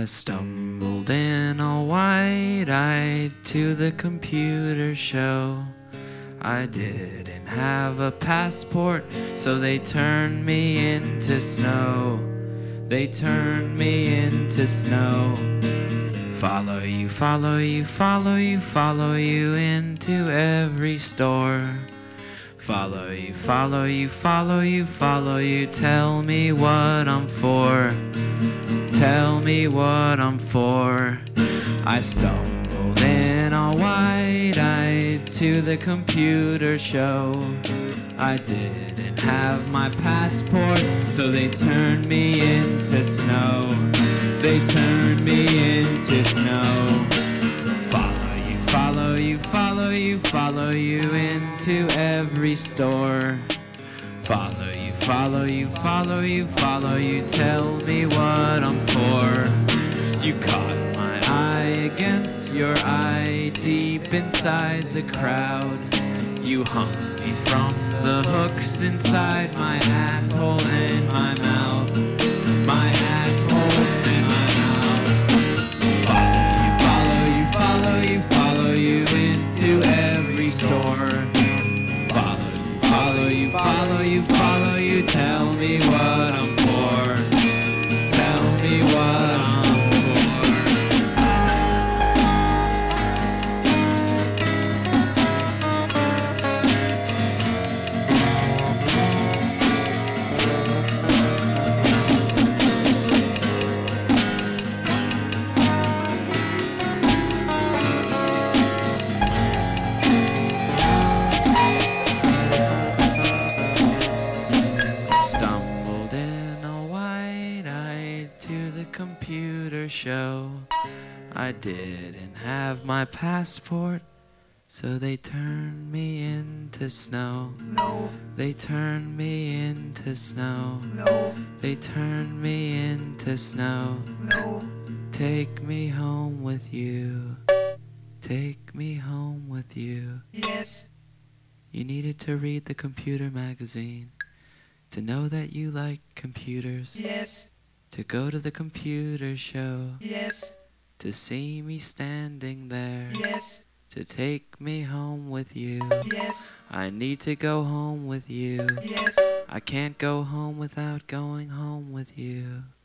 I stumbled in all wide-eyed to the computer show. I didn't have a passport, so they turned me into snow. They turned me into snow. Follow you, follow you, follow you, follow you into every store. Follow you, follow you, follow you, follow you. Tell me what I'm for. Tell me what I'm for. I stumbled in all wide-eyed to the computer show. I didn't have my passport, so they turned me into snow. They turned me into snow. Follow you, follow you, follow you, follow you into every store. Follow you, follow you, follow you, follow you. Tell me what I'm for. You caught my eye against your eye deep inside the crowd. You hung me from the hooks inside my asshole and my mouth. My asshole and my mouth. Follow you, follow you, follow you, follow you into every store. Follow you, follow you, follow you, follow you. Tell me what I'm for. Tell me what I'm for. Stumbled in all wide-eyed to the computer show. I didn't have my passport, so they turned me into snow. No, They turned me into snow. no, They turned me into snow. no. Take me home with you. Take me home with you. Yes, You needed to read the computer magazine, to know that you like computers, yes, to go to the computer show, yes, to see me standing there, yes, to take me home with you. yes, I need to go home with you. yes. I can't go home without going home with you.